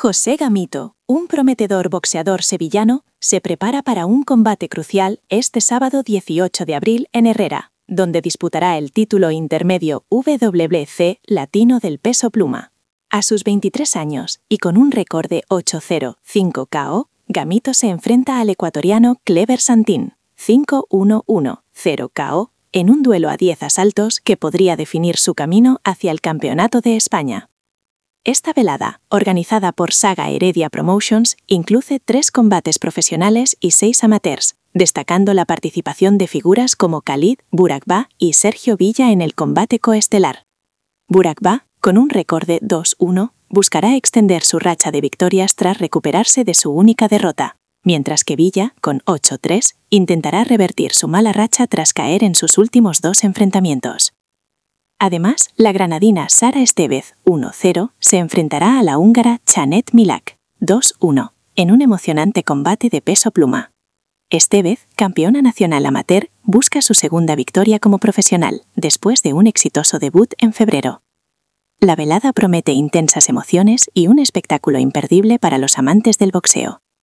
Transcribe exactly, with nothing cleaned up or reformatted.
José Gamito, un prometedor boxeador sevillano, se prepara para un combate crucial este sábado dieciocho de abril en Herrera, donde disputará el título intermedio W B C latino del peso pluma. A sus veintitrés años y con un récord de ocho cero cinco K O, Gamito se enfrenta al ecuatoriano Clever Santín, cinco uno uno cero K O, en un duelo a diez asaltos que podría definir su camino hacia el Campeonato de España. Esta velada, organizada por Saga Heredia Promotions, incluye tres combates profesionales y seis amateurs, destacando la participación de figuras como Khalid, Burakba y Sergio Villa en el combate coestelar. Burakba, con un récord de dos uno, buscará extender su racha de victorias tras recuperarse de su única derrota, mientras que Villa, con ocho tres, intentará revertir su mala racha tras caer en sus últimos dos enfrentamientos. Además, la granadina Sara Estevez, uno cero, se enfrentará a la húngara Canet Milak, dos uno, en un emocionante combate de peso pluma. Estevez, campeona nacional amateur, busca su segunda victoria como profesional, después de un exitoso debut en febrero. La velada promete intensas emociones y un espectáculo imperdible para los amantes del boxeo.